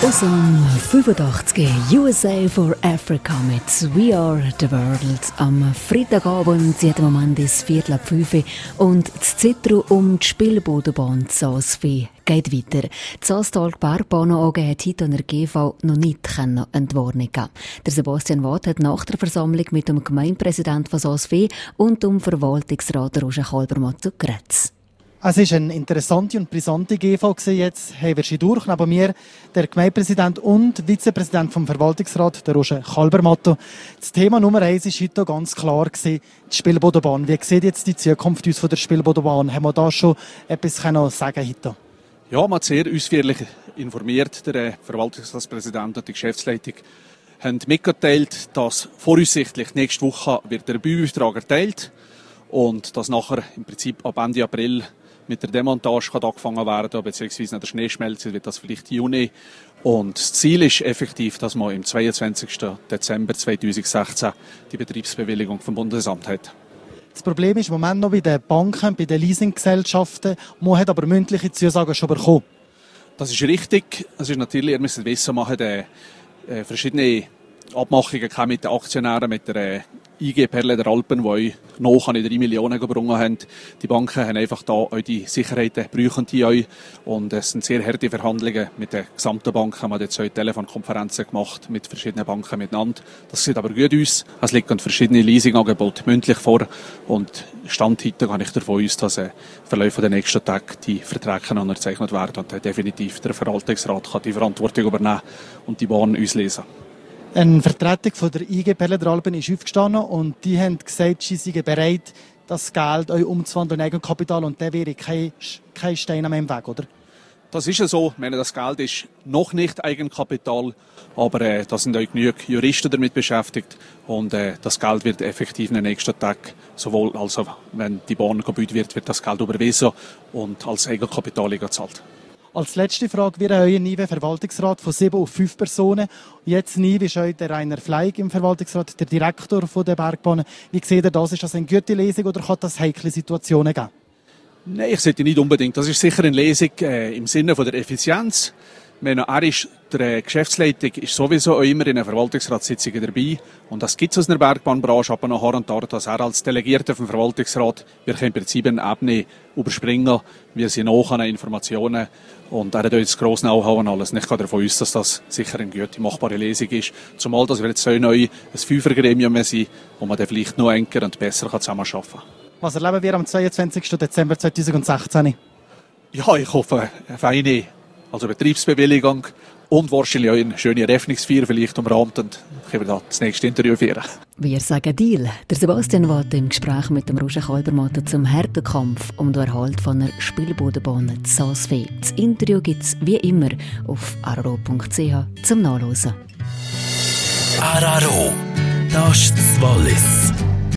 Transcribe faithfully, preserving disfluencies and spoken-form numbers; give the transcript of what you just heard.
Aus dem fünfundachtziger U S A for Africa mit We Are the World. Am Freitagabend, jeden Moment ist Viertel ab fünf und das Zittern um die Spielbodenbahn Saas-Fee geht weiter. Die Saastalg Bergbahnen A G hat heute an der G V noch nicht Entwarnung geben. Der Sebastian Watt hat nach der Versammlung mit dem Gemeindepräsidenten von Saas-Fee und dem Verwaltungsrat Roger Kalbermatt geredet. Es war eine interessante und brisante G V. Jetzt haben wir sie durch. Neben mir der Gemeindepräsident und Vizepräsident vom Verwaltungsrat, der Roger Kalbermatt. Das Thema Nummer eins war heute ganz klar, die Spielbodenbahn. Wie sieht jetzt die Zukunft aus von der Spielbodenbahn? Haben wir da schon etwas sagen heute? Ja, man hat sehr ausführlich informiert. Der Verwaltungsratspräsident und die Geschäftsleitung haben mitgeteilt, dass voraussichtlich nächste Woche wird der Bauauftrag erteilt und dass nachher im Prinzip ab Ende April mit der Demontage kann angefangen werden, beziehungsweise nach der Schneeschmelze wird das vielleicht Juni. Und das Ziel ist effektiv, dass man im zweiundzwanzigsten Dezember zweitausendsechzehn die Betriebsbewilligung vom Bundesamt hat. Das Problem ist im Moment noch bei den Banken, bei den Leasinggesellschaften. Man hat aber mündliche Zusagen schon bekommen. Das ist richtig. Es ist natürlich, ihr müsst wissen, man hat äh, verschiedene Abmachungen mit den Aktionären, mit der äh, I G Perle der Alpen, die euch noch an drei Millionen gebrungen haben. Die Banken haben einfach da auch die Sicherheiten, brauchen die euch. Und es sind sehr harte Verhandlungen mit den gesamten Banken. Man hat jetzt heute Telefonkonferenzen gemacht mit verschiedenen Banken miteinander. Das sieht aber gut aus. Es liegen verschiedene Leasingangebote mündlich vor. Und Stand heute gehe ich davon aus, dass im Verlauf der nächsten Tage die Verträge unterzeichnet werden und definitiv der Verwaltungsrat kann die Verantwortung übernehmen und die Bahn auslesen. Eine Vertretung von der I G Perle der Alpen ist aufgestanden und die haben gesagt, sie seien bereit, das Geld euch umzuwandeln in Eigenkapital und der wäre kein, kein Stein am Weg, oder? Das ist ja so. Ich meine, das Geld ist noch nicht Eigenkapital, aber äh, da sind auch genug Juristen damit beschäftigt und äh, das Geld wird effektiv in den nächsten Tagen, sowohl also wenn die Bahn gebaut wird, wird das Geld überwiesen und als Eigenkapital gezahlt. Als letzte Frage, wir haben euren neuen Verwaltungsrat von sieben auf fünf Personen. Jetzt neu ist euch der Rainer Fleig im Verwaltungsrat, der Direktor der Bergbahnen. Wie seht ihr das? Ist das eine gute Lesung oder kann das heikle Situationen geben? Nein, ich sehe nicht unbedingt. Das ist sicher eine Lesung äh, im Sinne von der Effizienz. Meine, er ist, der Geschäftsleitung ist sowieso auch immer in den Verwaltungsratssitzungen dabei. Und das gibt es aus einer Bergbahnbranche, aber nachher und da, dass er als Delegierter vom Verwaltungsrat wir im Prinzip eine Ebene überspringen, wir sind auch an Informationen und er hat jetzt das grosse Know-how und alles. Und ich gehe davon aus, dass das sicher eine gute, machbare Lesung ist. Zumal, dass wir jetzt so neu ein Fünfergremium sind, wo man dann vielleicht noch enger und besser zusammenarbeiten kann. Was erleben wir am zweiundzwanzigsten Dezember zweitausendsechzehn? Ja, ich hoffe, eine feine also Betriebsbewilligung und wahrscheinlich auch eine schöne Eröffnungsfeier vielleicht umrahmt und können wir da das nächste Interview führen. Wir sagen Deal. Der Sebastian Watt im Gespräch mit dem Roger Kalbermatt zum Härtekampf um den Erhalt von einer Spielbodenbahn Saas-Fee. Das Interview gibt es wie immer auf r r o punkt c h zum Nachlesen. R R O, das ist das Wallis.